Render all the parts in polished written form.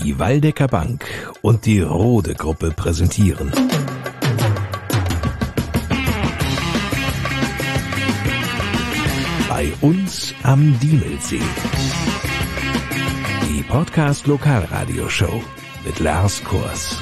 Die Waldecker Bank und die Rode Gruppe präsentieren Bei uns am Diemelsee. Die Podcast-Lokalradio-Show mit Lars Kors.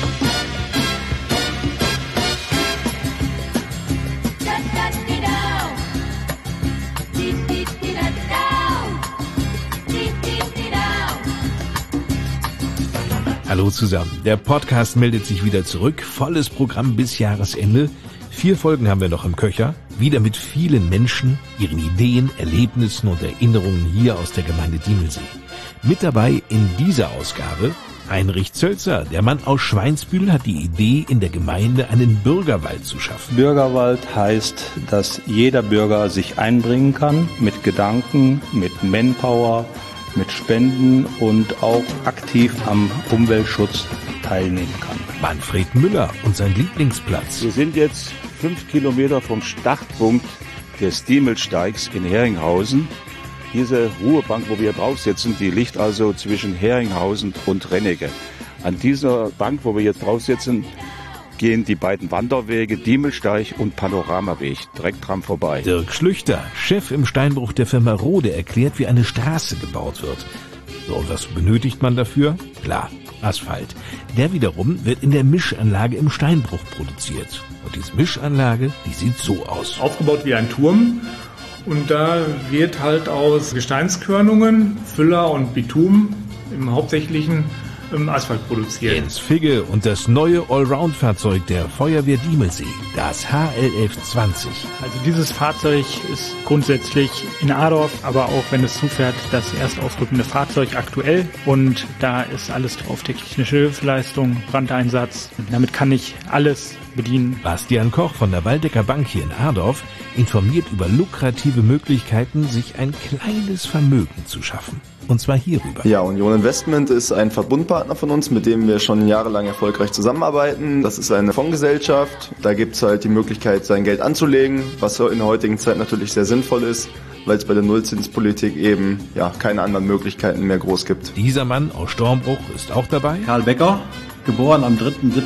Hallo zusammen, der Podcast meldet sich wieder zurück, volles Programm bis Jahresende. 4 Folgen haben wir noch im Köcher, wieder mit vielen Menschen, ihren Ideen, Erlebnissen und Erinnerungen hier aus der Gemeinde Diemelsee. Mit dabei in dieser Ausgabe Heinrich Zölzer. Der Mann aus Schweinsbühl hat die Idee, in der Gemeinde einen Bürgerwald zu schaffen. Bürgerwald heißt, dass jeder Bürger sich einbringen kann, mit Gedanken, mit Manpower, mit Spenden und auch aktiv am Umweltschutz teilnehmen kann. Manfred Müller und sein Lieblingsplatz. Wir sind jetzt 5 Kilometer vom Startpunkt des Diemelsteigs in Heringhausen. Diese Ruhebank, wo wir drauf sitzen, die liegt also zwischen Heringhausen und Rennecke. An dieser Bank, wo wir jetzt drauf sitzen, gehen die beiden Wanderwege Diemelsteig und Panoramaweg direkt dran vorbei. Dirk Schlüchter, Chef im Steinbruch der Firma Rode, erklärt, wie eine Straße gebaut wird. So, und was benötigt man dafür? Klar, Asphalt. Der wiederum wird in der Mischanlage im Steinbruch produziert. Und diese Mischanlage, die sieht so aus. Aufgebaut wie ein Turm. Und da wird halt aus Gesteinskörnungen, Füller und Bitumen im Hauptsächlichen Asphalt produziert. Jens Figge und das neue Allround-Fahrzeug der Feuerwehr Diemelsee, das HLF 20. Also dieses Fahrzeug ist grundsätzlich in Adorf, aber auch wenn es zufährt, das erst ausrückende Fahrzeug aktuell. Und da ist alles drauf, technische Hilfsleistung, Brandeinsatz. Damit kann ich alles bedienen. Bastian Koch von der Waldecker Bank hier in Adorf informiert über lukrative Möglichkeiten, sich ein kleines Vermögen zu schaffen. Und zwar hierüber. Ja, Union Investment ist ein Verbundpartner von uns, mit dem wir schon jahrelang erfolgreich zusammenarbeiten. Das ist eine Fondsgesellschaft. Da gibt's halt die Möglichkeit, sein Geld anzulegen, was in der heutigen Zeit natürlich sehr sinnvoll ist, weil es bei der Nullzinspolitik eben keine anderen Möglichkeiten mehr groß gibt. Dieser Mann aus Stormbruch ist auch dabei. Karl Becker, geboren am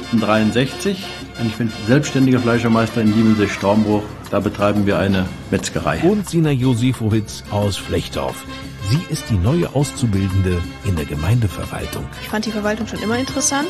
3.7.63. Ich bin selbstständiger Fleischermeister in Diemelsee-Stormbruch. Da betreiben wir eine Metzgerei. Und Sina Josifowitz aus Flechdorf. Sie ist die neue Auszubildende in der Gemeindeverwaltung. Ich fand die Verwaltung schon immer interessant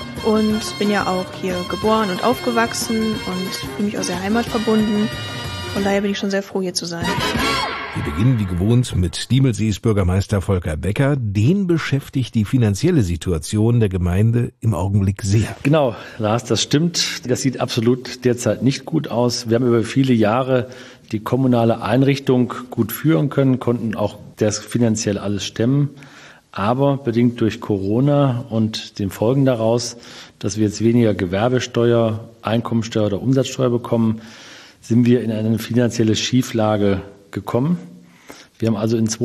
und bin ja auch hier geboren und aufgewachsen und fühle mich auch sehr heimatverbunden. Von daher bin ich schon sehr froh, hier zu sein. Wir beginnen wie gewohnt mit Diemelsees Bürgermeister Volker Becker. Den beschäftigt die finanzielle Situation der Gemeinde im Augenblick sehr. Genau, Lars, das stimmt. Das sieht absolut derzeit nicht gut aus. Wir haben über viele Jahre die kommunale Einrichtung gut führen können, konnten auch das finanziell alles stemmen. Aber bedingt durch Corona und den Folgen daraus, dass wir jetzt weniger Gewerbesteuer, Einkommensteuer oder Umsatzsteuer bekommen, sind wir in eine finanzielle Schieflage gekommen. Wir haben also in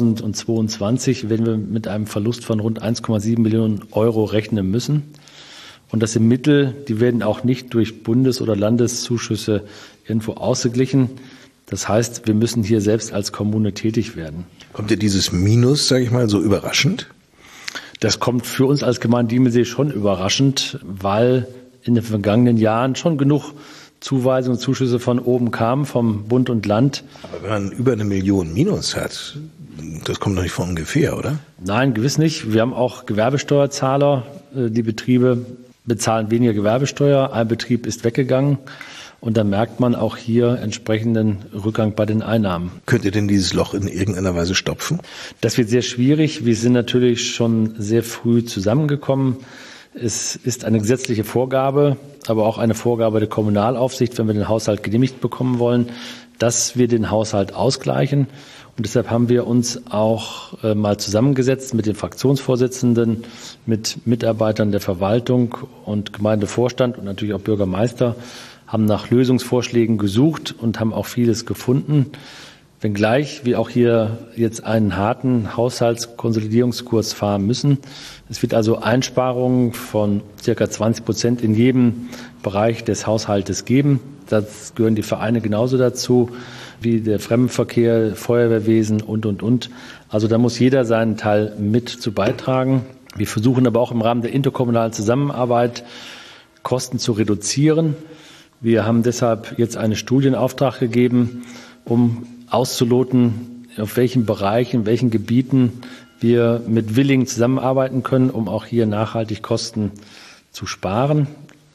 2022, wenn wir mit einem Verlust von rund 1,7 Millionen Euro rechnen müssen. Und das sind Mittel, die werden auch nicht durch Bundes- oder Landeszuschüsse irgendwo ausgeglichen. Das heißt, wir müssen hier selbst als Kommune tätig werden. Kommt dir dieses Minus, sage ich mal, so überraschend? Das kommt für uns als Gemeinde Diemelsee schon überraschend, weil in den vergangenen Jahren schon genug Zuweisungen und Zuschüsse von oben kamen, vom Bund und Land. Aber wenn man über 1 Million Minus hat, das kommt doch nicht von ungefähr, oder? Nein, gewiss nicht. Wir haben auch Gewerbesteuerzahler. Die Betriebe bezahlen weniger Gewerbesteuer. Ein Betrieb ist weggegangen. Und dann merkt man auch hier entsprechenden Rückgang bei den Einnahmen. Könnt ihr denn dieses Loch in irgendeiner Weise stopfen? Das wird sehr schwierig. Wir sind natürlich schon sehr früh zusammengekommen. Es ist eine gesetzliche Vorgabe, aber auch eine Vorgabe der Kommunalaufsicht, wenn wir den Haushalt genehmigt bekommen wollen, dass wir den Haushalt ausgleichen. Und deshalb haben wir uns auch mal zusammengesetzt mit den Fraktionsvorsitzenden, mit Mitarbeitern der Verwaltung und Gemeindevorstand und natürlich auch Bürgermeister, haben nach Lösungsvorschlägen gesucht und haben auch vieles gefunden. Wenngleich wir auch hier jetzt einen harten Haushaltskonsolidierungskurs fahren müssen. Es wird also Einsparungen von ca. 20% in jedem Bereich des Haushaltes geben. Das gehören die Vereine genauso dazu wie der Fremdenverkehr, Feuerwehrwesen und. Also da muss jeder seinen Teil mit zu beitragen. Wir versuchen aber auch im Rahmen der interkommunalen Zusammenarbeit Kosten zu reduzieren. Wir haben deshalb jetzt einen Studienauftrag gegeben, um auszuloten, auf welchen Bereichen, in welchen Gebieten wir mit Willigen zusammenarbeiten können, um auch hier nachhaltig Kosten zu sparen.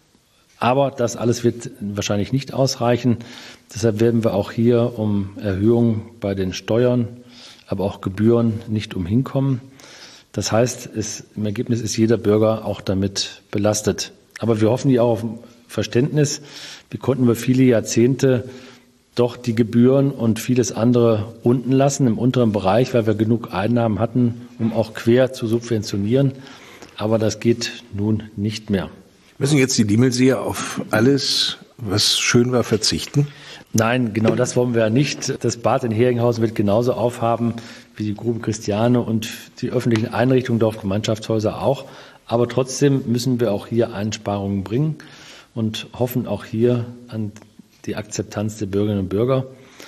Aber das alles wird wahrscheinlich nicht ausreichen. Deshalb werden wir auch hier um Erhöhungen bei den Steuern, aber auch Gebühren nicht umhinkommen. Das heißt, im Ergebnis ist jeder Bürger auch damit belastet. Aber wir hoffen hier auch auf Verständnis. Wir konnten über viele Jahrzehnte doch die Gebühren und vieles andere unten lassen, im unteren Bereich, weil wir genug Einnahmen hatten, um auch quer zu subventionieren. Aber das geht nun nicht mehr. Müssen jetzt die Diemelseer auf alles, was schön war, verzichten? Nein, genau das wollen wir ja nicht. Das Bad in Heringhausen wird genauso aufhaben wie die Grube Christiane und die öffentlichen Einrichtungen, Dorfgemeinschaftshäuser auch. Aber trotzdem müssen wir auch hier Einsparungen bringen und hoffen auch hier an die Akzeptanz der Bürgerinnen und Bürger.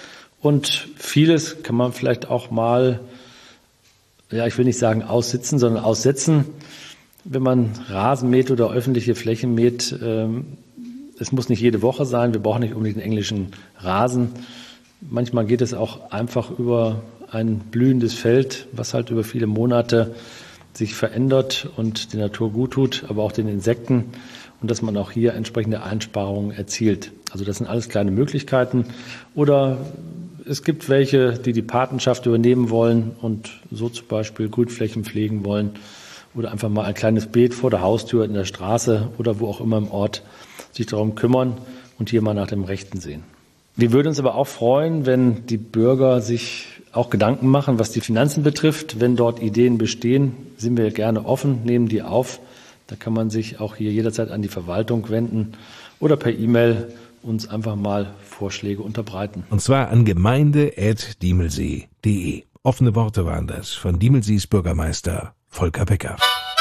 Und vieles kann man vielleicht auch mal, ich will nicht sagen aussitzen, sondern aussetzen. Wenn man Rasen mäht oder öffentliche Flächen mäht, es muss nicht jede Woche sein, wir brauchen nicht unbedingt einen englischen Rasen. Manchmal geht es auch einfach über ein blühendes Feld, was halt über viele Monate sich verändert und der Natur gut tut, aber auch den Insekten, und dass man auch hier entsprechende Einsparungen erzielt. Also das sind alles kleine Möglichkeiten. Oder es gibt welche, die Patenschaft übernehmen wollen und so zum Beispiel Grünflächen pflegen wollen oder einfach mal ein kleines Beet vor der Haustür in der Straße oder wo auch immer im Ort sich darum kümmern und hier mal nach dem Rechten sehen. Wir würden uns aber auch freuen, wenn die Bürger sich auch Gedanken machen, was die Finanzen betrifft. Wenn dort Ideen bestehen, sind wir gerne offen, nehmen die auf. Da kann man sich auch hier jederzeit an die Verwaltung wenden oder per E-Mail uns einfach mal Vorschläge unterbreiten. Und zwar an gemeinde@diemelsee.de. Offene Worte waren das von Diemelsees Bürgermeister Volker Becker.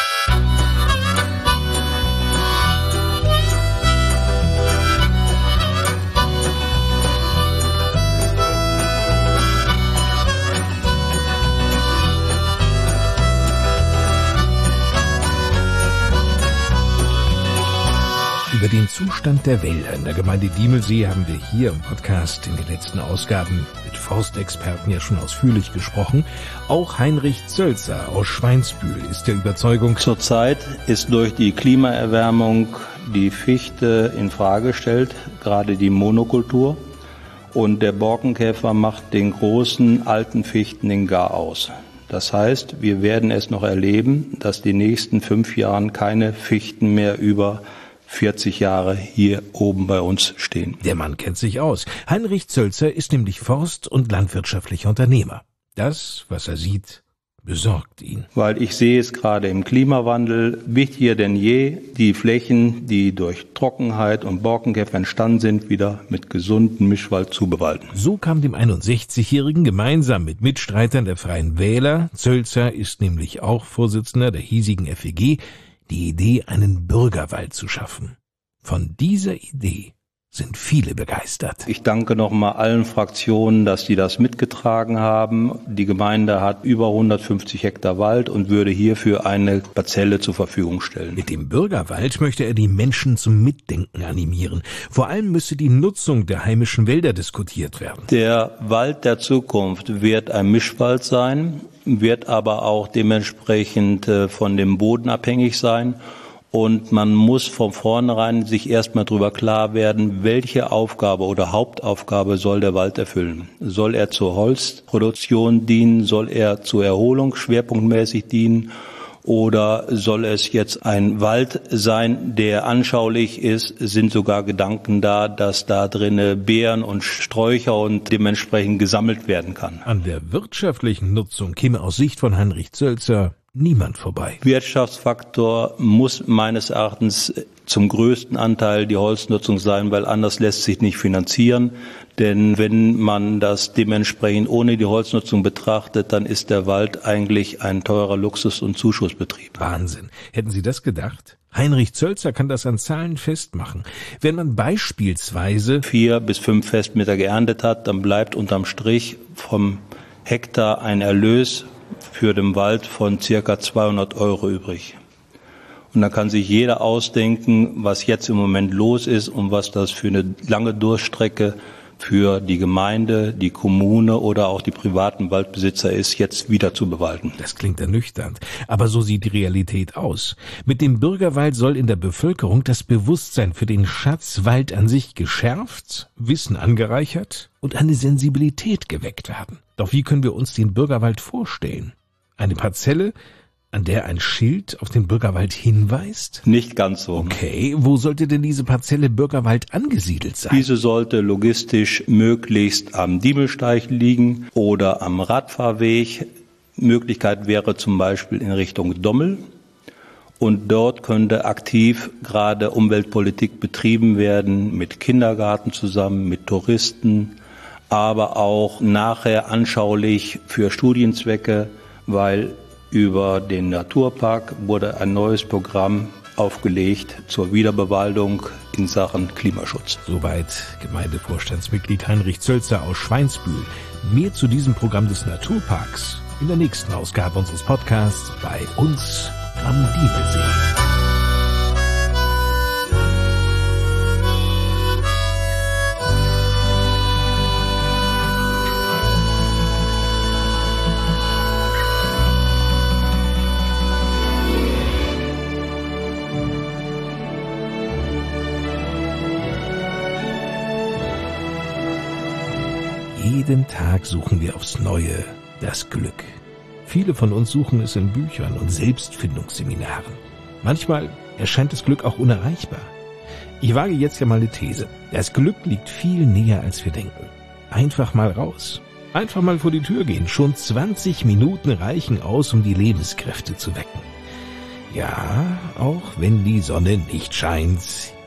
Über den Zustand der Wälder in der Gemeinde Diemelsee haben wir hier im Podcast in den letzten Ausgaben mit Forstexperten ja schon ausführlich gesprochen. Auch Heinrich Zölzer aus Schweinsbühl ist der Überzeugung, zurzeit ist durch die Klimaerwärmung die Fichte in Frage gestellt, gerade die Monokultur. Und der Borkenkäfer macht den großen alten Fichten den Garaus. Das heißt, wir werden es noch erleben, dass die nächsten 5 Jahren keine Fichten mehr über 40 Jahre hier oben bei uns stehen. Der Mann kennt sich aus. Heinrich Zölzer ist nämlich Forst- und landwirtschaftlicher Unternehmer. Das, was er sieht, besorgt ihn. Weil ich sehe es gerade im Klimawandel wichtiger denn je, die Flächen, die durch Trockenheit und Borkenkäfer entstanden sind, wieder mit gesundem Mischwald zu bewalden. So kam dem 61-Jährigen gemeinsam mit Mitstreitern der Freien Wähler, Zölzer ist nämlich auch Vorsitzender der hiesigen FEG, die Idee, einen Bürgerwald zu schaffen. Von dieser Idee sind viele begeistert. Ich danke nochmal allen Fraktionen, dass die das mitgetragen haben. Die Gemeinde hat über 150 Hektar Wald und würde hierfür eine Parzelle zur Verfügung stellen. Mit dem Bürgerwald möchte er die Menschen zum Mitdenken animieren. Vor allem müsse die Nutzung der heimischen Wälder diskutiert werden. Der Wald der Zukunft wird ein Mischwald sein, wird aber auch dementsprechend von dem Boden abhängig sein. Und man muss von vornherein sich erstmal darüber klar werden, welche Aufgabe oder Hauptaufgabe soll der Wald erfüllen. Soll er zur Holzproduktion dienen? Soll er zur Erholung schwerpunktmäßig dienen? Oder soll es jetzt ein Wald sein, der anschaulich ist? Sind sogar Gedanken da, dass da drinne Beeren und Sträucher und dementsprechend gesammelt werden kann. An der wirtschaftlichen Nutzung käme aus Sicht von Heinrich Zölzer niemand vorbei. Wirtschaftsfaktor muss meines Erachtens zum größten Anteil die Holznutzung sein, weil anders lässt sich nicht finanzieren. Denn wenn man das dementsprechend ohne die Holznutzung betrachtet, dann ist der Wald eigentlich ein teurer Luxus- und Zuschussbetrieb. Wahnsinn. Hätten Sie das gedacht? Heinrich Zölzer kann das an Zahlen festmachen. Wenn man beispielsweise 4 bis 5 Festmeter geerntet hat, dann bleibt unterm Strich vom Hektar ein Erlös für den Wald von circa 200 € übrig. Und da kann sich jeder ausdenken, was jetzt im Moment los ist und was das für eine lange Durchstrecke für die Gemeinde, die Kommune oder auch die privaten Waldbesitzer ist, jetzt wieder zu bewalten. Das klingt ernüchternd, aber so sieht die Realität aus. Mit dem Bürgerwald soll in der Bevölkerung das Bewusstsein für den Schatz Wald an sich geschärft, Wissen angereichert und eine Sensibilität geweckt werden. Doch wie können wir uns den Bürgerwald vorstellen? Eine Parzelle, an der ein Schild auf den Bürgerwald hinweist? Nicht ganz so. Okay, wo sollte denn diese Parzelle Bürgerwald angesiedelt sein? Diese sollte logistisch möglichst am Diemelsteig liegen oder am Radfahrweg. Möglichkeit wäre zum Beispiel in Richtung Dommel. Und dort könnte aktiv gerade Umweltpolitik betrieben werden, mit Kindergarten zusammen, mit Touristen, aber auch nachher anschaulich für Studienzwecke, weil über den Naturpark wurde ein neues Programm aufgelegt zur Wiederbewaldung in Sachen Klimaschutz. Soweit Gemeindevorstandsmitglied Heinrich Zölzer aus Schweinsbühl. Mehr zu diesem Programm des Naturparks in der nächsten Ausgabe unseres Podcasts bei uns am Diemelsee. Jeden Tag suchen wir aufs Neue das Glück. Viele von uns suchen es in Büchern und Selbstfindungsseminaren. Manchmal erscheint das Glück auch unerreichbar. Ich wage jetzt ja mal eine These. Das Glück liegt viel näher, als wir denken. Einfach mal raus. Einfach mal vor die Tür gehen. Schon 20 Minuten reichen aus, um die Lebenskräfte zu wecken. Ja, auch wenn die Sonne nicht scheint.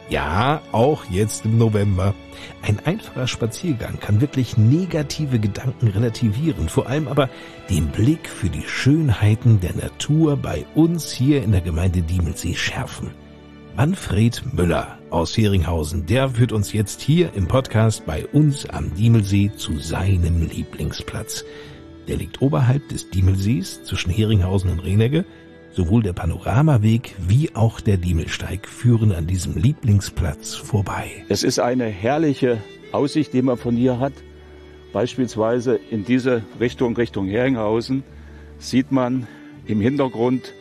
Ja, auch jetzt im November. Ein einfacher Spaziergang kann wirklich negative Gedanken relativieren, vor allem aber den Blick für die Schönheiten der Natur bei uns hier in der Gemeinde Diemelsee schärfen. Manfred Müller aus Heringhausen, der führt uns jetzt hier im Podcast bei uns am Diemelsee zu seinem Lieblingsplatz. Der liegt oberhalb des Diemelsees zwischen Heringhausen und Renegge. Sowohl der Panoramaweg wie auch der Diemelsteig führen an diesem Lieblingsplatz vorbei. Es ist eine herrliche Aussicht, die man von hier hat. Beispielsweise in diese Richtung Heringhausen sieht man im Hintergrund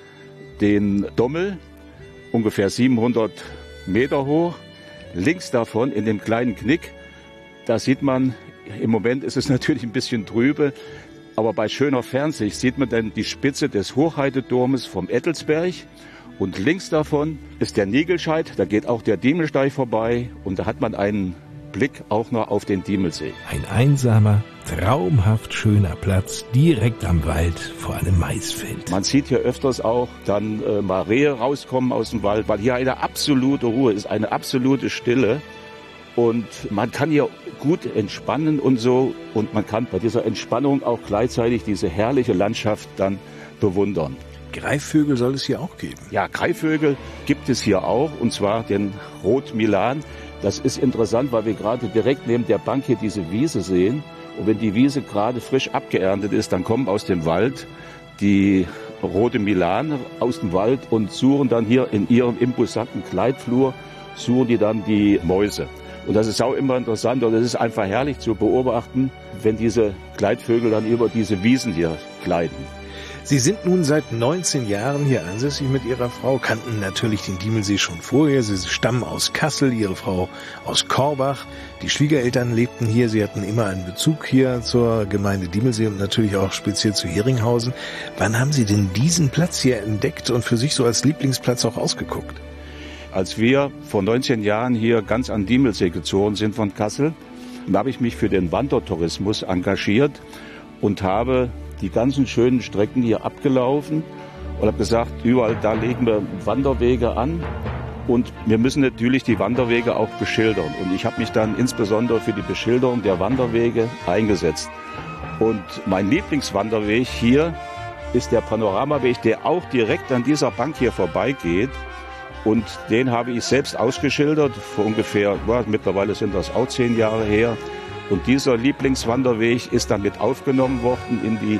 den Dommel, ungefähr 700 Meter hoch. Links davon in dem kleinen Knick, da sieht man, im Moment ist es natürlich ein bisschen trübe, aber bei schöner Fernsicht sieht man dann die Spitze des Hochheideturmes vom Ettelsberg. Und links davon ist der Niegelscheid, da geht auch der Diemelsteig vorbei und da hat man einen Blick auch noch auf den Diemelsee. Ein einsamer, traumhaft schöner Platz direkt am Wald vor einem Maisfeld. Man sieht hier öfters auch dann mal Rehe rauskommen aus dem Wald, weil hier eine absolute Ruhe ist, eine absolute Stille. Und man kann hier gut entspannen und so. Und man kann bei dieser Entspannung auch gleichzeitig diese herrliche Landschaft dann bewundern. Greifvögel soll es hier auch geben? Ja, Greifvögel gibt es hier auch. Und zwar den Rotmilan. Das ist interessant, weil wir gerade direkt neben der Bank hier diese Wiese sehen. Und wenn die Wiese gerade frisch abgeerntet ist, dann kommen aus dem Wald die rote Milan aus dem Wald und suchen dann hier in ihrem imposanten Kleidflur, suchen die dann die Mäuse. Und das ist auch immer interessant und es ist einfach herrlich zu beobachten, wenn diese Gleitvögel dann über diese Wiesen hier gleiten. Sie sind nun seit 19 Jahren hier ansässig mit Ihrer Frau, kannten natürlich den Diemelsee schon vorher. Sie stammen aus Kassel, Ihre Frau aus Korbach. Die Schwiegereltern lebten hier, sie hatten immer einen Bezug hier zur Gemeinde Diemelsee und natürlich auch speziell zu Heringhausen. Wann haben Sie denn diesen Platz hier entdeckt und für sich so als Lieblingsplatz auch ausgeguckt? Als wir vor 19 Jahren hier ganz an Diemelsee gezogen sind von Kassel, habe ich mich für den Wandertourismus engagiert und habe die ganzen schönen Strecken hier abgelaufen und habe gesagt, überall da legen wir Wanderwege an und wir müssen natürlich die Wanderwege auch beschildern. Und ich habe mich dann insbesondere für die Beschilderung der Wanderwege eingesetzt. Und mein Lieblingswanderweg hier ist der Panoramaweg, der auch direkt an dieser Bank hier vorbeigeht. Und den habe ich selbst ausgeschildert, vor ungefähr, mittlerweile sind das auch 10 Jahre her. Und dieser Lieblingswanderweg ist dann mit aufgenommen worden in die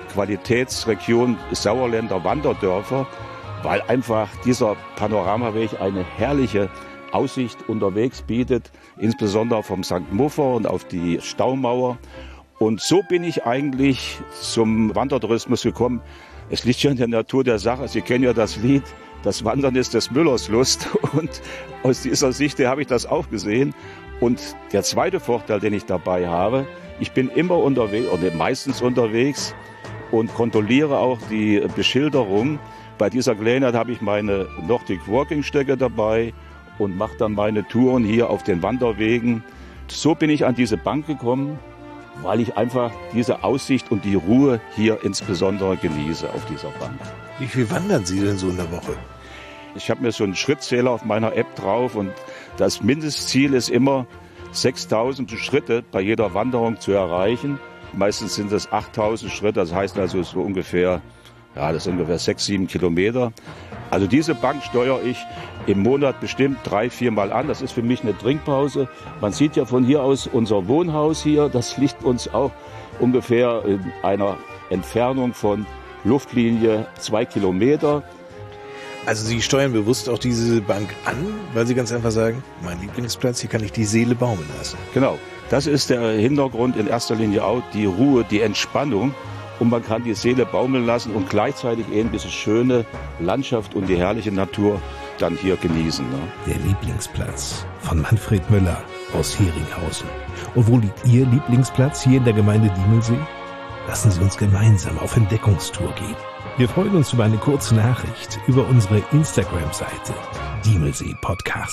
Qualitätsregion Sauerländer Wanderdörfer, weil einfach dieser Panoramaweg eine herrliche Aussicht unterwegs bietet, insbesondere vom St. Muffer und auf die Staumauer. Und so bin ich eigentlich zum Wandertourismus gekommen. Es liegt ja in der Natur der Sache. Sie kennen ja das Lied, das Wandern ist des Müllers Lust. Und aus dieser Sicht habe ich das auch gesehen. Und der zweite Vorteil, den ich dabei habe, ich bin immer unterwegs, oder meistens unterwegs und kontrolliere auch die Beschilderung. Bei dieser Gelegenheit habe ich meine Nordic Walking Stöcke dabei und mache dann meine Touren hier auf den Wanderwegen. So bin ich an diese Bank gekommen, weil ich einfach diese Aussicht und die Ruhe hier insbesondere genieße auf dieser Bank. Wie viel wandern Sie denn so in der Woche? Ich habe mir so einen Schrittzähler auf meiner App drauf und das Mindestziel ist immer 6.000 Schritte bei jeder Wanderung zu erreichen. Meistens sind es 8.000 Schritte, das heißt also so ungefähr, das sind ungefähr 6-7 Kilometer. Also diese Bank steuere ich im Monat bestimmt 3-4 Mal an. Das ist für mich eine Trinkpause. Man sieht ja von hier aus unser Wohnhaus hier. Das liegt uns auch ungefähr in einer Entfernung von Luftlinie 2 Kilometer. Also Sie steuern bewusst auch diese Bank an, weil Sie ganz einfach sagen, mein Lieblingsplatz, hier kann ich die Seele baumeln lassen. Genau, das ist der Hintergrund in erster Linie auch, die Ruhe, die Entspannung. Und man kann die Seele baumeln lassen und gleichzeitig eben diese schöne Landschaft und die herrliche Natur dann hier genießen. Ne? Der Lieblingsplatz von Manfred Müller aus Heringhausen. Und wo liegt Ihr Lieblingsplatz hier in der Gemeinde Diemelsee? Lassen Sie uns gemeinsam auf Entdeckungstour gehen. Wir freuen uns über eine kurze Nachricht über unsere Instagram-Seite Diemelsee Podcast.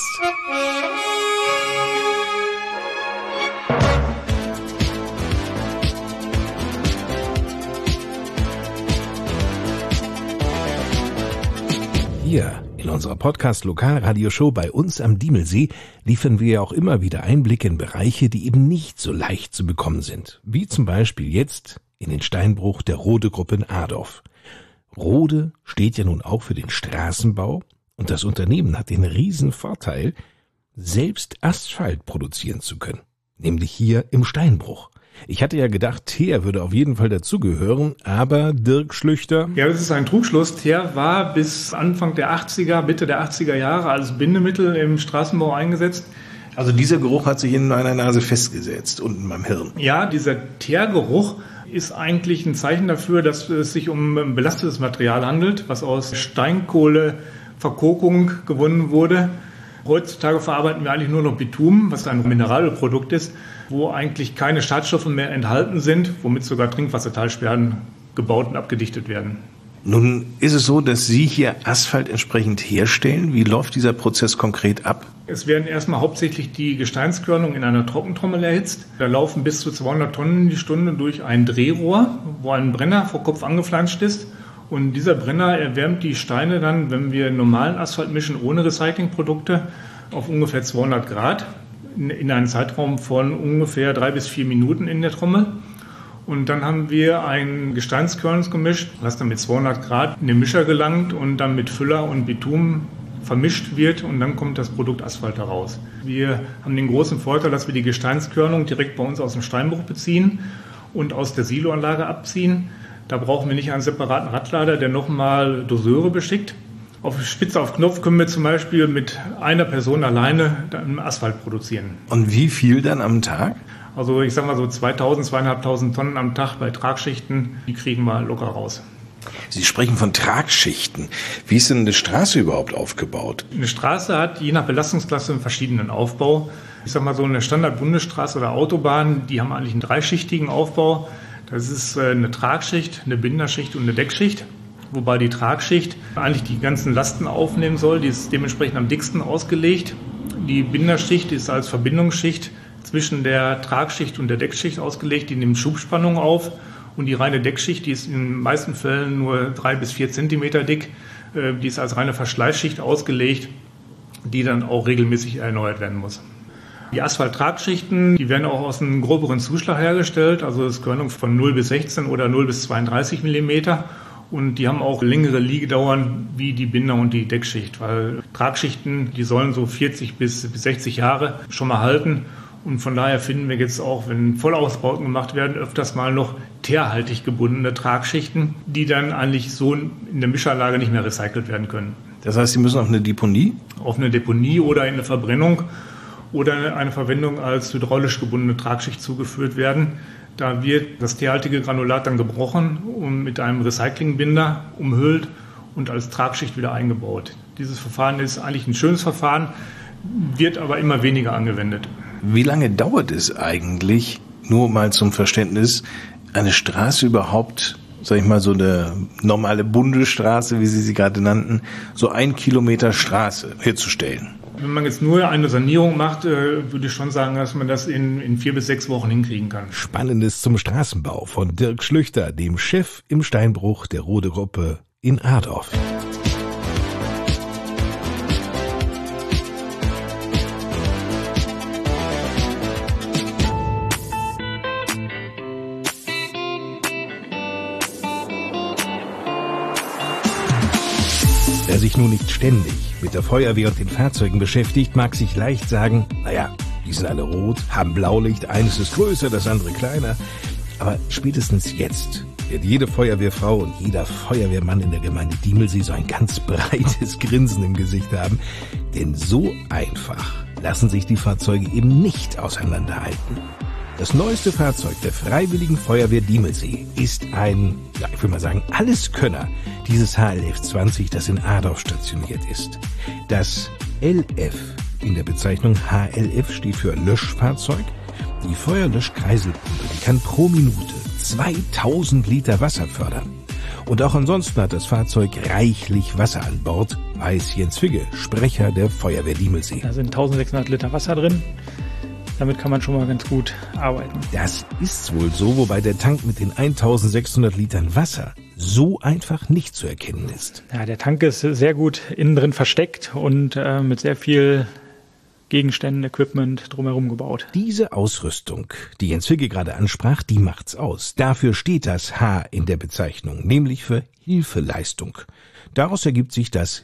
Hier in unserer Podcast-Lokalradioshow bei uns am Diemelsee liefern wir auch immer wieder Einblicke in Bereiche, die eben nicht so leicht zu bekommen sind. Wie zum Beispiel jetzt in den Steinbruch der Rode-Gruppe in Adorf. Rode steht ja nun auch für den Straßenbau und das Unternehmen hat den riesen Vorteil, selbst Asphalt produzieren zu können. Nämlich hier im Steinbruch. Ich hatte ja gedacht, Teer würde auf jeden Fall dazugehören, aber Dirk Schlüchter... Ja, das ist ein Trugschluss. Teer war bis Anfang der 80er, Mitte der 80er Jahre als Bindemittel im Straßenbau eingesetzt. Also dieser Geruch hat sich in meiner Nase festgesetzt, unten beim Hirn. Ja, dieser Teergeruch ist eigentlich ein Zeichen dafür, dass es sich um belastetes Material handelt, was aus Steinkohleverkokung gewonnen wurde. Heutzutage verarbeiten wir eigentlich nur noch Bitumen, was ein Mineralprodukt ist, wo eigentlich keine Schadstoffe mehr enthalten sind, womit sogar Trinkwassertalsperren gebaut und abgedichtet werden. Nun ist es so, dass Sie hier Asphalt entsprechend herstellen. Wie läuft dieser Prozess konkret ab? Es werden erstmal hauptsächlich die Gesteinskörnungen in einer Trockentrommel erhitzt. Da laufen bis zu 200 Tonnen die Stunde durch ein Drehrohr, wo ein Brenner vor Kopf angeflanscht ist. Und dieser Brenner erwärmt die Steine dann, wenn wir normalen Asphalt mischen, ohne Recyclingprodukte, auf ungefähr 200 Grad in einem Zeitraum von ungefähr 3 bis 4 Minuten in der Trommel. Und dann haben wir ein Gesteinskörnungsgemisch, was dann mit 200 Grad in den Mischer gelangt und dann mit Füller und Bitumen vermischt wird und dann kommt das Produkt Asphalt heraus. Wir haben den großen Vorteil, dass wir die Gesteinskörnung direkt bei uns aus dem Steinbruch beziehen und aus der Siloanlage abziehen. Da brauchen wir nicht einen separaten Radlader, der nochmal Doseure beschickt. Auf Spitze auf Knopf können wir zum Beispiel mit einer Person alleine dann Asphalt produzieren. Und wie viel dann am Tag? Also ich sage mal so 2.000, 2.500 Tonnen am Tag bei Tragschichten, die kriegen wir locker raus. Sie sprechen von Tragschichten. Wie ist denn eine Straße überhaupt aufgebaut? Eine Straße hat je nach Belastungsklasse einen verschiedenen Aufbau. Ich sage mal so eine Standard-Bundesstraße oder Autobahn, die haben eigentlich einen dreischichtigen Aufbau. Das ist eine Tragschicht, eine Binderschicht und eine Deckschicht. Wobei die Tragschicht eigentlich die ganzen Lasten aufnehmen soll. Die ist dementsprechend am dicksten ausgelegt. Die Binderschicht ist als Verbindungsschicht zwischen der Tragschicht und der Deckschicht ausgelegt. Die nimmt Schubspannung auf. Und die reine Deckschicht, die ist in den meisten Fällen nur 3 bis 4 Zentimeter dick. Die ist als reine Verschleißschicht ausgelegt, die dann auch regelmäßig erneuert werden muss. Die Asphalt-Tragschichten, die werden auch aus einem groberen Zuschlag hergestellt. Also es Körnung von 0 bis 16 oder 0 bis 32 Millimeter. Und die haben auch längere Liegedauern wie die Binder- und die Deckschicht. Weil Tragschichten, die sollen so 40 bis 60 Jahre schon mal halten. Und von daher finden wir jetzt auch, wenn Vollausbauten gemacht werden, öfters mal noch teerhaltig gebundene Tragschichten, die dann eigentlich so in der Mischanlage nicht mehr recycelt werden können. Das heißt, Sie müssen auf eine Deponie? Auf eine Deponie oder in eine Verbrennung oder eine Verwendung als hydraulisch gebundene Tragschicht zugeführt werden. Da wird das teerhaltige Granulat dann gebrochen und mit einem Recyclingbinder umhüllt und als Tragschicht wieder eingebaut. Dieses Verfahren ist eigentlich ein schönes Verfahren, wird aber immer weniger angewendet. Wie lange dauert es eigentlich, nur mal zum Verständnis, eine Straße überhaupt, sag ich mal, so eine normale Bundesstraße, wie Sie sie gerade nannten, so 1 Kilometer Straße herzustellen? Wenn man jetzt nur eine Sanierung macht, würde ich schon sagen, dass man das in 4 bis 6 Wochen hinkriegen kann. Spannendes zum Straßenbau von Dirk Schlüchter, dem Chef im Steinbruch der Rode-Gruppe in Adorf. Wer sich nun nicht ständig mit der Feuerwehr und den Fahrzeugen beschäftigt, mag sich leicht sagen, naja, die sind alle rot, haben Blaulicht, eines ist größer, das andere kleiner. Aber spätestens jetzt wird jede Feuerwehrfrau und jeder Feuerwehrmann in der Gemeinde Diemelsee so ein ganz breites Grinsen im Gesicht haben. Denn so einfach lassen sich die Fahrzeuge eben nicht auseinanderhalten. Das neueste Fahrzeug der Freiwilligen Feuerwehr Diemelsee ist ein, ich will mal sagen, Alleskönner, dieses HLF 20, das in Adorf stationiert ist. Das LF in der Bezeichnung HLF steht für Löschfahrzeug. Die Feuerlöschkreiselpumpe, die kann pro Minute 2000 Liter Wasser fördern. Und auch ansonsten hat das Fahrzeug reichlich Wasser an Bord, weiß Jens Figge, Sprecher der Feuerwehr Diemelsee. Da sind 1600 Liter Wasser drin. Damit kann man schon mal ganz gut arbeiten. Das ist wohl so, wobei der Tank mit den 1600 Litern Wasser so einfach nicht zu erkennen ist. Ja, der Tank ist sehr gut innen drin versteckt und mit sehr viel Gegenständen, Equipment drumherum gebaut. Diese Ausrüstung, die Jens Figge gerade ansprach, die macht's aus. Dafür steht das H in der Bezeichnung, nämlich für Hilfeleistung. Daraus ergibt sich das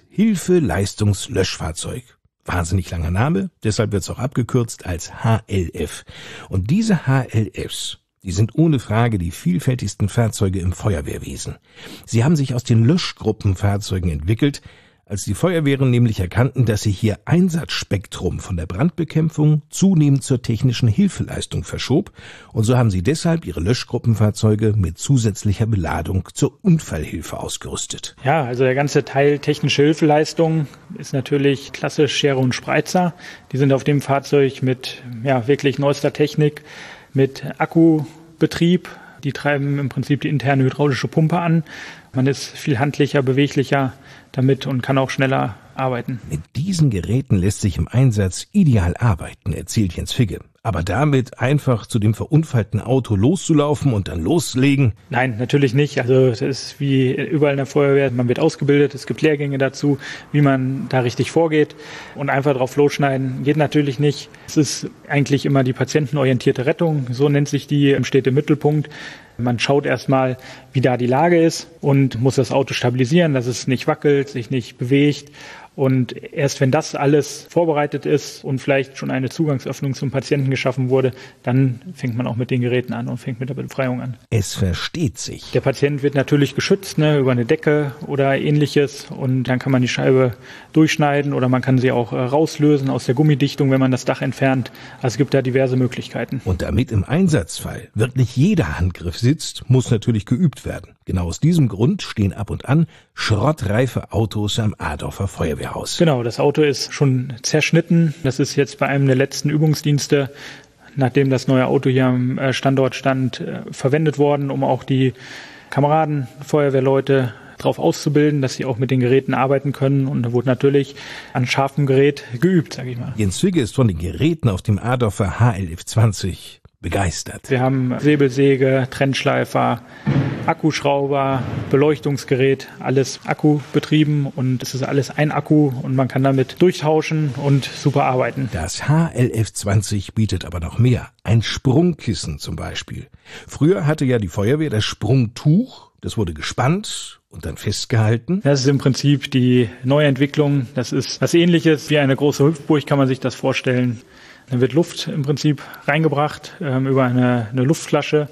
Hilfeleistungslöschfahrzeug. Wahnsinnig langer Name, deshalb wird es auch abgekürzt als HLF. Und diese HLFs, die sind ohne Frage die vielfältigsten Fahrzeuge im Feuerwehrwesen. Sie haben sich aus den Löschgruppenfahrzeugen entwickelt, als die Feuerwehren nämlich erkannten, dass sich ihr Einsatzspektrum von der Brandbekämpfung zunehmend zur technischen Hilfeleistung verschob, und so haben sie deshalb ihre Löschgruppenfahrzeuge mit zusätzlicher Beladung zur Unfallhilfe ausgerüstet. Ja, also der ganze Teil technische Hilfeleistung ist natürlich klassisch Schere und Spreizer. Die sind auf dem Fahrzeug mit wirklich neuester Technik, mit Akkubetrieb. Die treiben im Prinzip die interne hydraulische Pumpe an. Man ist viel handlicher, beweglicher damit und kann auch schneller arbeiten. Mit diesen Geräten lässt sich im Einsatz ideal arbeiten, erzählt Jens Figge. Aber damit einfach zu dem verunfallten Auto loszulaufen und dann loslegen? Nein, natürlich nicht. Also das ist wie überall in der Feuerwehr. Man wird ausgebildet, es gibt Lehrgänge dazu, wie man da richtig vorgeht. Und einfach drauf losschneiden geht natürlich nicht. Es ist eigentlich immer die patientenorientierte Rettung, so nennt sich die, steht im Mittelpunkt. Man schaut erstmal, wie da die Lage ist und muss das Auto stabilisieren, dass es nicht wackelt, sich nicht bewegt. Und erst wenn das alles vorbereitet ist und vielleicht schon eine Zugangsöffnung zum Patienten geschaffen wurde, dann fängt man auch mit den Geräten an und fängt mit der Befreiung an. Es versteht sich. Der Patient wird natürlich geschützt, über eine Decke oder ähnliches, und dann kann man die Scheibe durchschneiden oder man kann sie auch rauslösen aus der Gummidichtung, wenn man das Dach entfernt. Also es gibt da diverse Möglichkeiten. Und damit im Einsatzfall wirklich jeder Handgriff sitzt, muss natürlich geübt werden. Genau aus diesem Grund stehen ab und an schrottreife Autos am Adorfer Feuerwehrhaus. Genau, das Auto ist schon zerschnitten. Das ist jetzt bei einem der letzten Übungsdienste, nachdem das neue Auto hier am Standort stand, verwendet worden, um auch die Kameraden, Feuerwehrleute darauf auszubilden, dass sie auch mit den Geräten arbeiten können. Und da wurde natürlich an scharfem Gerät geübt, sage ich mal. Jens Figge ist von den Geräten auf dem Adorfer HLF 20 begeistert. Wir haben Säbelsäge, Trennschleifer, Akkuschrauber, Beleuchtungsgerät, alles akkubetrieben, und es ist alles ein Akku und man kann damit durchtauschen und super arbeiten. Das HLF 20 bietet aber noch mehr. Ein Sprungkissen zum Beispiel. Früher hatte ja die Feuerwehr das Sprungtuch, das wurde gespannt und dann festgehalten. Das ist im Prinzip die Neuentwicklung. Das ist was Ähnliches wie eine große Hüpfburg, kann man sich das vorstellen. Dann wird Luft im Prinzip reingebracht über eine Luftflasche,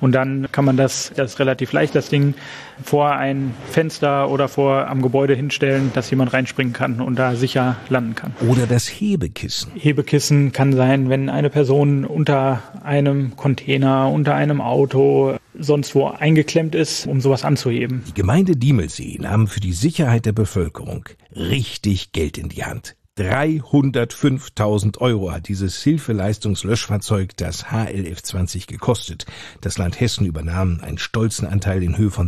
Und dann kann man das ist relativ leicht, das Ding vor ein Fenster oder am Gebäude hinstellen, dass jemand reinspringen kann und da sicher landen kann. Oder das Hebekissen. Hebekissen kann sein, wenn eine Person unter einem Container, unter einem Auto, sonst wo eingeklemmt ist, um sowas anzuheben. Die Gemeinde Diemelsee nahm für die Sicherheit der Bevölkerung richtig Geld in die Hand. 305.000 € hat dieses Hilfeleistungslöschfahrzeug, das HLF20, gekostet. Das Land Hessen übernahm einen stolzen Anteil in Höhe von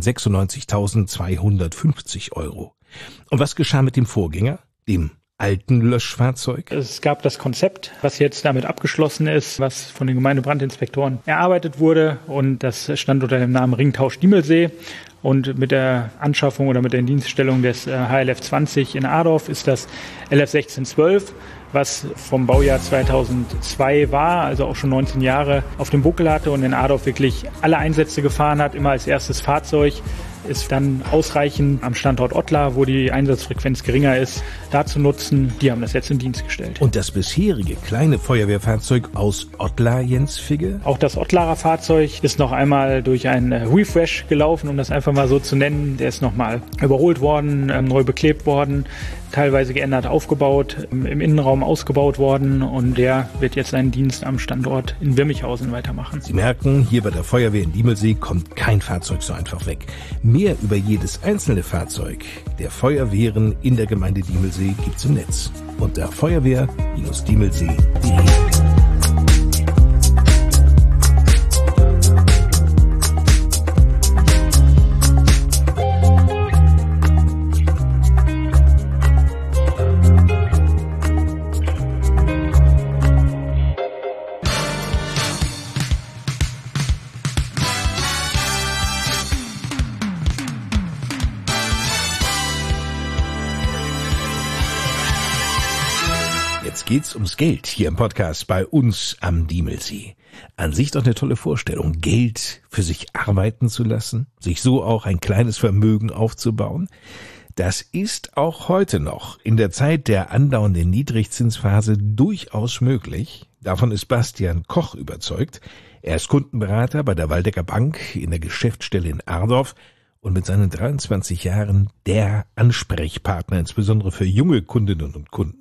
96.250 €. Und was geschah mit dem Vorgänger, dem alten Löschfahrzeug? Es gab das Konzept, was jetzt damit abgeschlossen ist, was von den Gemeindebrandinspektoren erarbeitet wurde, und das stand unter dem Namen Ringtausch Diemelsee. Und mit der Anschaffung oder mit der Dienststellung des HLF20 in Adorf ist das LF1612, was vom Baujahr 2002 war, also auch schon 19 Jahre auf dem Buckel hatte und in Adorf wirklich alle Einsätze gefahren hat, immer als erstes Fahrzeug, ist dann ausreichend am Standort Ottlar, wo die Einsatzfrequenz geringer ist, da zu nutzen. Die haben das jetzt in Dienst gestellt. Und das bisherige kleine Feuerwehrfahrzeug aus Ottlar, Jens Figge? Auch das Ottlarer Fahrzeug ist noch einmal durch ein Refresh gelaufen, um das einfach mal so zu nennen. Der ist nochmal überholt worden, neu beklebt worden, teilweise geändert aufgebaut, im Innenraum ausgebaut worden, und der wird jetzt seinen Dienst am Standort in Wirmichhausen weitermachen. Sie merken, hier bei der Feuerwehr in Diemelsee kommt kein Fahrzeug so einfach weg. Mehr über jedes einzelne Fahrzeug der Feuerwehren in der Gemeinde Diemelsee gibt's im Netz unter feuerwehr-diemelsee.de. Jetzt geht's ums Geld hier im Podcast bei uns am Diemelsee. An sich doch eine tolle Vorstellung, Geld für sich arbeiten zu lassen, sich so auch ein kleines Vermögen aufzubauen. Das ist auch heute noch in der Zeit der andauernden Niedrigzinsphase durchaus möglich. Davon ist Bastian Koch überzeugt. Er ist Kundenberater bei der Waldecker Bank in der Geschäftsstelle in Ardorf und mit seinen 23 Jahren der Ansprechpartner, insbesondere für junge Kundinnen und Kunden.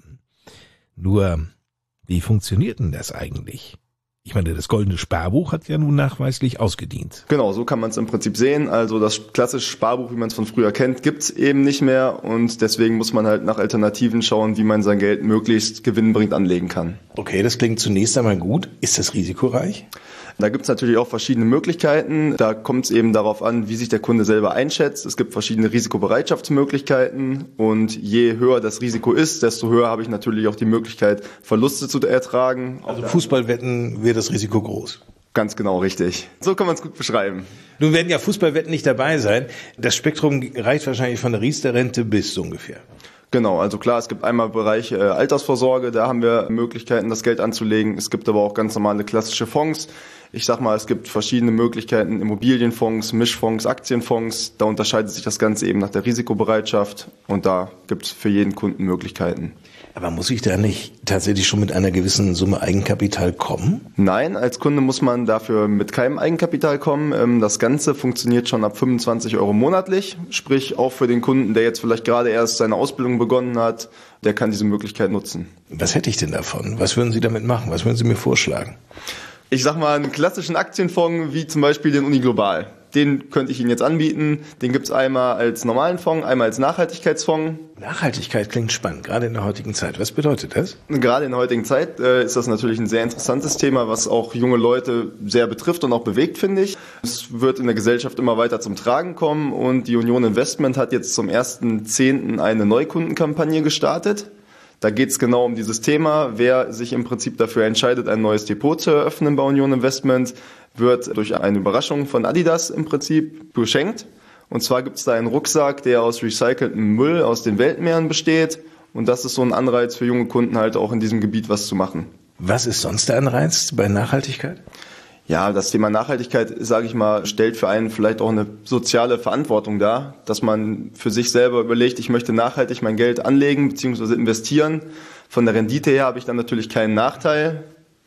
Nur, wie funktioniert denn das eigentlich? Ich meine, das goldene Sparbuch hat ja nun nachweislich ausgedient. Genau, so kann man es im Prinzip sehen. Also das klassische Sparbuch, wie man es von früher kennt, gibt's eben nicht mehr. Und deswegen muss man halt nach Alternativen schauen, wie man sein Geld möglichst gewinnbringend anlegen kann. Okay, das klingt zunächst einmal gut. Ist das risikoreich? Da gibt's natürlich auch verschiedene Möglichkeiten. Da kommt es eben darauf an, wie sich der Kunde selber einschätzt. Es gibt verschiedene Risikobereitschaftsmöglichkeiten. Und je höher das Risiko ist, desto höher habe ich natürlich auch die Möglichkeit, Verluste zu ertragen. Also Fußballwetten wäre das Risiko groß. Ganz genau, richtig. So kann man es gut beschreiben. Nun werden ja Fußballwetten nicht dabei sein. Das Spektrum reicht wahrscheinlich von der Riester-Rente bis so ungefähr. Genau, also klar, es gibt einmal Bereich Altersvorsorge, da haben wir Möglichkeiten, das Geld anzulegen. Es gibt aber auch ganz normale klassische Fonds. Ich sag mal, es gibt verschiedene Möglichkeiten, Immobilienfonds, Mischfonds, Aktienfonds. Da unterscheidet sich das Ganze eben nach der Risikobereitschaft und da gibt es für jeden Kunden Möglichkeiten. Aber muss ich da nicht tatsächlich schon mit einer gewissen Summe Eigenkapital kommen? Nein, als Kunde muss man dafür mit keinem Eigenkapital kommen. Das Ganze funktioniert schon ab 25 € monatlich. Sprich, auch für den Kunden, der jetzt vielleicht gerade erst seine Ausbildung begonnen hat, der kann diese Möglichkeit nutzen. Was hätte ich denn davon? Was würden Sie damit machen? Was würden Sie mir vorschlagen? Ich sag mal, einen klassischen Aktienfonds, wie zum Beispiel den Uniglobal. Den könnte ich Ihnen jetzt anbieten. Den gibt's einmal als normalen Fonds, einmal als Nachhaltigkeitsfonds. Nachhaltigkeit klingt spannend, gerade in der heutigen Zeit. Was bedeutet das? Gerade in der heutigen Zeit ist das natürlich ein sehr interessantes Thema, was auch junge Leute sehr betrifft und auch bewegt, finde ich. Es wird in der Gesellschaft immer weiter zum Tragen kommen und die Union Investment hat jetzt zum 1.10. eine Neukundenkampagne gestartet. Da geht es genau um dieses Thema. Wer sich im Prinzip dafür entscheidet, ein neues Depot zu eröffnen bei Union Investment, wird durch eine Überraschung von Adidas im Prinzip beschenkt. Und zwar gibt es da einen Rucksack, der aus recyceltem Müll aus den Weltmeeren besteht. Und das ist so ein Anreiz für junge Kunden halt auch in diesem Gebiet was zu machen. Was ist sonst der Anreiz bei Nachhaltigkeit? Ja, das Thema Nachhaltigkeit, sage ich mal, stellt für einen vielleicht auch eine soziale Verantwortung dar, dass man für sich selber überlegt, ich möchte nachhaltig mein Geld anlegen bzw. investieren. Von der Rendite her habe ich dann natürlich keinen Nachteil.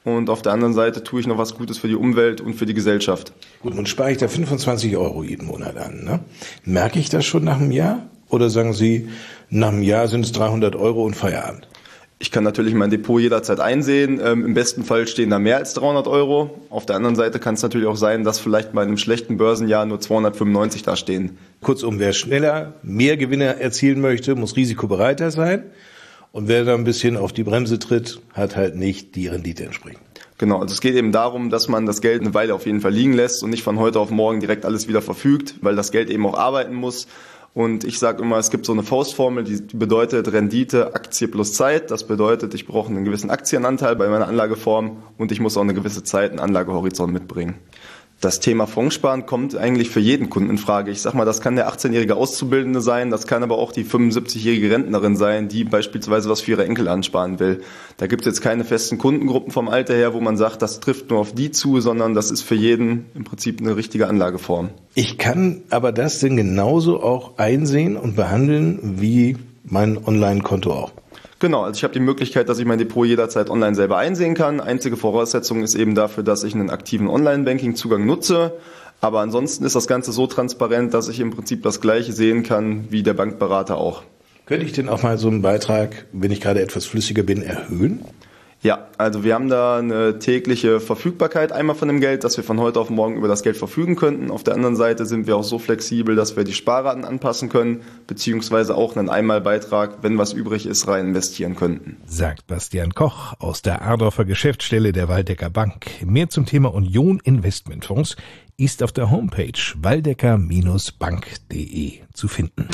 und auf der anderen Seite tue ich noch was Gutes für die Umwelt und für die Gesellschaft. Gut, nun spare ich da 25 € jeden Monat an. Ne? Merke ich das schon nach einem Jahr? Oder sagen Sie, nach einem Jahr sind es 300 € und Feierabend? Ich kann natürlich mein Depot jederzeit einsehen. Im besten Fall stehen da mehr als 300 €. Auf der anderen Seite kann es natürlich auch sein, dass vielleicht bei einem schlechten Börsenjahr nur 295 da stehen. Kurzum, wer schneller mehr Gewinne erzielen möchte, muss risikobereiter sein. Und wer da ein bisschen auf die Bremse tritt, hat halt nicht die Rendite entsprechend. Genau, also es geht eben darum, dass man das Geld eine Weile auf jeden Fall liegen lässt und nicht von heute auf morgen direkt alles wieder verfügt, weil das Geld eben auch arbeiten muss. Und ich sage immer, es gibt so eine Faustformel, die bedeutet Rendite, Aktie plus Zeit. Das bedeutet, ich brauche einen gewissen Aktienanteil bei meiner Anlageform und ich muss auch eine gewisse Zeit, einen Anlagehorizont mitbringen. Das Thema Fondssparen kommt eigentlich für jeden Kunden in Frage. Ich sag mal, das kann der 18-jährige Auszubildende sein, das kann aber auch die 75-jährige Rentnerin sein, die beispielsweise was für ihre Enkel ansparen will. Da gibt es jetzt keine festen Kundengruppen vom Alter her, wo man sagt, das trifft nur auf die zu, sondern das ist für jeden im Prinzip eine richtige Anlageform. Ich kann aber das denn genauso auch einsehen und behandeln wie mein Online-Konto auch. Genau, also ich habe die Möglichkeit, dass ich mein Depot jederzeit online selber einsehen kann. Einzige Voraussetzung ist eben dafür, dass ich einen aktiven Online-Banking-Zugang nutze. Aber ansonsten ist das Ganze so transparent, dass ich im Prinzip das Gleiche sehen kann wie der Bankberater auch. Könnte ich denn auch mal so einen Beitrag, wenn ich gerade etwas flüssiger bin, erhöhen? Ja, also wir haben da eine tägliche Verfügbarkeit einmal von dem Geld, dass wir von heute auf morgen über das Geld verfügen könnten. Auf der anderen Seite sind wir auch so flexibel, dass wir die Sparraten anpassen können, beziehungsweise auch einen Einmalbeitrag, wenn was übrig ist, rein investieren könnten. Sagt Bastian Koch aus der Adorfer Geschäftsstelle der Waldecker Bank. Mehr zum Thema Union Investmentfonds ist auf der Homepage waldecker-bank.de zu finden.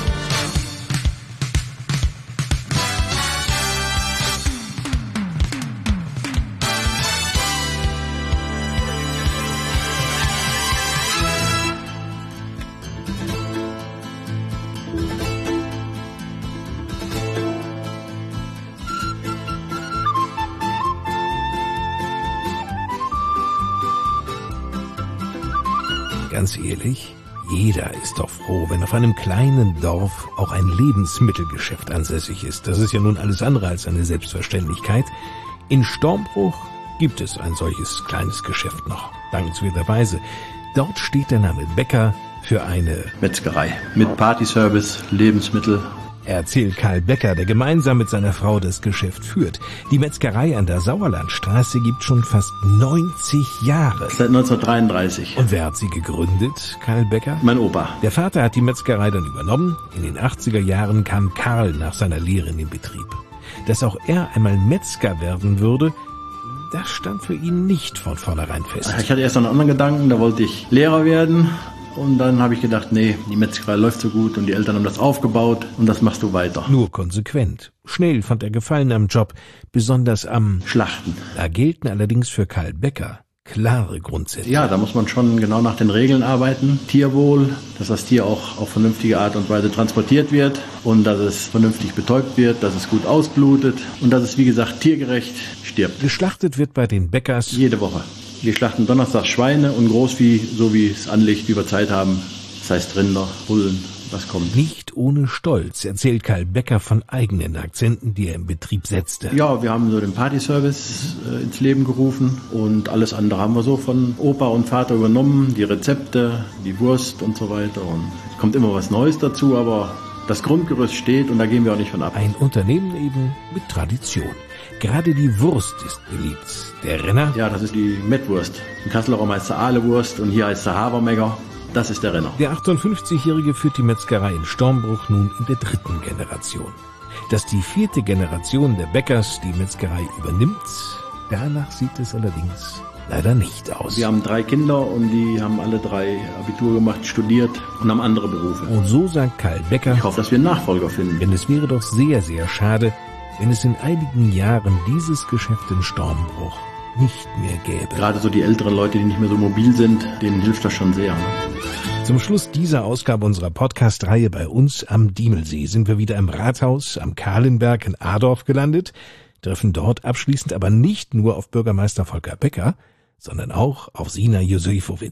Ganz ehrlich, jeder ist doch froh, wenn auf einem kleinen Dorf auch ein Lebensmittelgeschäft ansässig ist. Das ist ja nun alles andere als eine Selbstverständlichkeit. In Stormbruch gibt es ein solches kleines Geschäft noch, dankenswerterweise. Dort steht der Name Becker für eine Metzgerei mit Partyservice, Lebensmittel. Erzählt Karl Becker, der gemeinsam mit seiner Frau das Geschäft führt. Die Metzgerei an der Sauerlandstraße gibt schon fast 90 Jahre. Seit 1933. Und wer hat sie gegründet, Karl Becker? Mein Opa. Der Vater hat die Metzgerei dann übernommen. In den 80er Jahren kam Karl nach seiner Lehre in den Betrieb. Dass auch er einmal Metzger werden würde, das stand für ihn nicht von vornherein fest. Ich hatte erst noch einen anderen Gedanken, da wollte ich Lehrer werden. Und dann habe ich gedacht, nee, die Metzgerei läuft so gut und die Eltern haben das aufgebaut und das machst du weiter. Nur konsequent. Schnell fand er Gefallen am Job, besonders am Schlachten. Da gelten allerdings für Karl Becker klare Grundsätze. Ja, da muss man schon genau nach den Regeln arbeiten. Tierwohl, dass das Tier auch auf vernünftige Art und Weise transportiert wird und dass es vernünftig betäubt wird, dass es gut ausblutet und dass es, wie gesagt, tiergerecht stirbt. Geschlachtet wird bei den Beckers jede Woche. Wir schlachten donnerstags Schweine und Großvieh, so wie es anliegt, wie wir Zeit haben. Das heißt Rinder, Bullen, was kommt. Nicht ohne Stolz erzählt Karl Becker von eigenen Akzenten, die er im Betrieb setzte. Ja, wir haben so den Partyservice ins Leben gerufen und alles andere haben wir so von Opa und Vater übernommen. Die Rezepte, die Wurst und so weiter. Und es kommt immer was Neues dazu, aber das Grundgerüst steht und da gehen wir auch nicht von ab. Ein Unternehmen eben mit Tradition. Gerade die Wurst ist beliebt. Der Renner? Ja, das ist die Mettwurst. In Kasseler Raum heißt sie Ahlewurst und hier heißt sie Habermecker. Das ist der Renner. Der 58-Jährige führt die Metzgerei in Stormbruch nun in der 3. Generation. Dass die 4. Generation der Beckers die Metzgerei übernimmt, danach sieht es allerdings leider nicht aus. Wir haben 3 Kinder und die haben alle 3 Abitur gemacht, studiert und haben andere Berufe. Und so sagt Karl Becker, ich hoffe, dass wir einen Nachfolger finden. Denn es wäre doch sehr, sehr schade, wenn es in einigen Jahren dieses Geschäft in Stormbruch nicht mehr gäbe. Gerade so die älteren Leute, die nicht mehr so mobil sind, denen hilft das schon sehr. Ne? Zum Schluss dieser Ausgabe unserer Podcast-Reihe bei uns am Diemelsee sind wir wieder im Rathaus am Kahlenberg in Adorf gelandet, treffen dort abschließend aber nicht nur auf Bürgermeister Volker Becker, sondern auch auf Sina Josefowitz.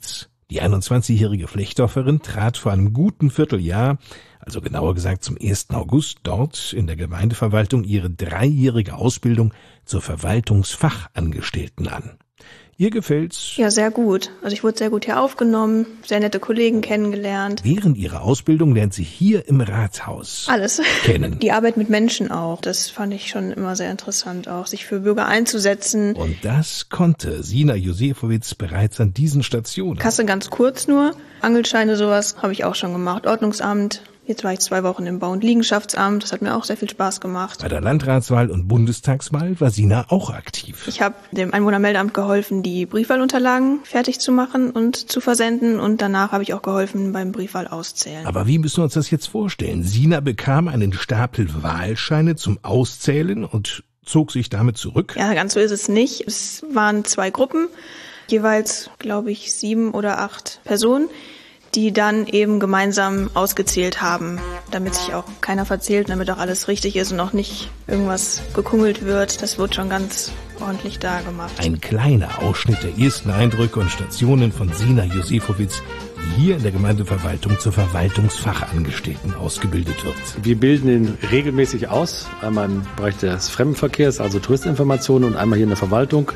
Die 21-jährige Flechtdorferin trat vor einem guten Vierteljahr, also genauer gesagt zum 1. August, dort in der Gemeindeverwaltung ihre 3-jährige Ausbildung zur Verwaltungsfachangestellten an. Ihr gefällt's? Ja, sehr gut. Also ich wurde sehr gut hier aufgenommen, sehr nette Kollegen kennengelernt. Während ihrer Ausbildung lernt sie hier im Rathaus alles kennen. Die Arbeit mit Menschen auch, das fand ich schon immer sehr interessant, auch sich für Bürger einzusetzen. Und das konnte Sina Josefowitz bereits an diesen Stationen. Kasse ganz kurz nur, Angelscheine, sowas habe ich auch schon gemacht, Ordnungsamt. Jetzt war ich 2 Wochen im Bau- und Liegenschaftsamt. Das hat mir auch sehr viel Spaß gemacht. Bei der Landratswahl und Bundestagswahl war Sina auch aktiv. Ich habe dem Einwohnermeldeamt geholfen, die Briefwahlunterlagen fertig zu machen und zu versenden. Und danach habe ich auch geholfen beim Briefwahlauszählen. Aber wie müssen wir uns das jetzt vorstellen? Sina bekam einen Stapel Wahlscheine zum Auszählen und zog sich damit zurück? Ja, ganz so ist es nicht. Es waren 2 Gruppen, jeweils, glaube ich, 7 oder 8 Personen, die dann eben gemeinsam ausgezählt haben, damit sich auch keiner verzählt, damit auch alles richtig ist und auch nicht irgendwas gekungelt wird. Das wird schon ganz ordentlich da gemacht. Ein kleiner Ausschnitt der ersten Eindrücke und Stationen von Sina Josefowitz, die hier in der Gemeindeverwaltung zur Verwaltungsfachangestellten ausgebildet wird. Wir bilden ihn regelmäßig aus, einmal im Bereich des Fremdenverkehrs, also Touristeninformationen, und einmal hier in der Verwaltung,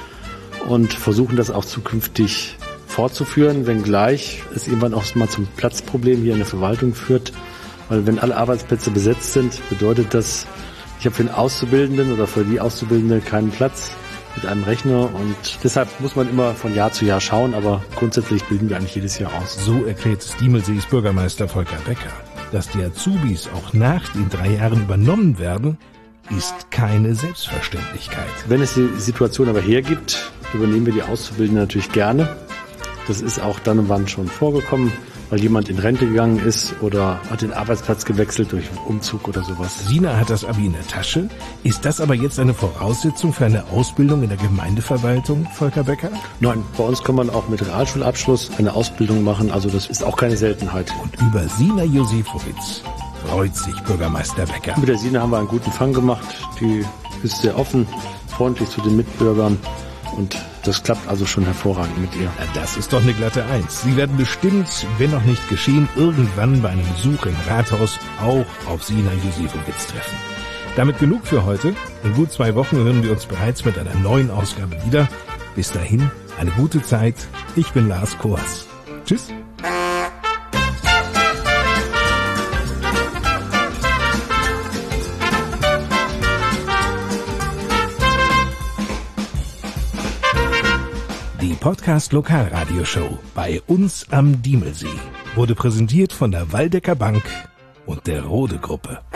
und versuchen das auch zukünftig fortzuführen, wenngleich es irgendwann auch mal zum Platzproblem hier in der Verwaltung führt. Weil wenn alle Arbeitsplätze besetzt sind, bedeutet das, ich habe für den Auszubildenden oder für die Auszubildende keinen Platz mit einem Rechner, und deshalb muss man immer von Jahr zu Jahr schauen, aber grundsätzlich bilden wir eigentlich jedes Jahr aus. So erklärt es Diemelsees Bürgermeister Volker Becker. Dass die Azubis auch nach den 3 Jahren übernommen werden, ist keine Selbstverständlichkeit. Wenn es die Situation aber hergibt, übernehmen wir die Auszubildenden natürlich gerne. Das ist auch dann und wann schon vorgekommen, weil jemand in Rente gegangen ist oder hat den Arbeitsplatz gewechselt durch einen Umzug oder sowas. Sina hat das Abi in der Tasche. Ist das aber jetzt eine Voraussetzung für eine Ausbildung in der Gemeindeverwaltung, Volker Becker? Nein, bei uns kann man auch mit Realschulabschluss eine Ausbildung machen, also das ist auch keine Seltenheit. Und über Sina Josefowitz freut sich Bürgermeister Becker. Mit der Sina haben wir einen guten Fang gemacht. Die ist sehr offen, freundlich zu den Mitbürgern. Und das klappt also schon hervorragend mit ihr. Ja, das ist doch eine glatte 1. Sie werden bestimmt, wenn noch nicht geschehen, irgendwann bei einem Besuch im Rathaus auch auf Sina Josefowitz treffen. Damit genug für heute. In gut 2 Wochen hören wir uns bereits mit einer neuen Ausgabe wieder. Bis dahin, eine gute Zeit. Ich bin Lars Koas. Tschüss. Die Podcast Lokalradioshow bei uns am Diemelsee wurde präsentiert von der Waldecker Bank und der Rode Gruppe.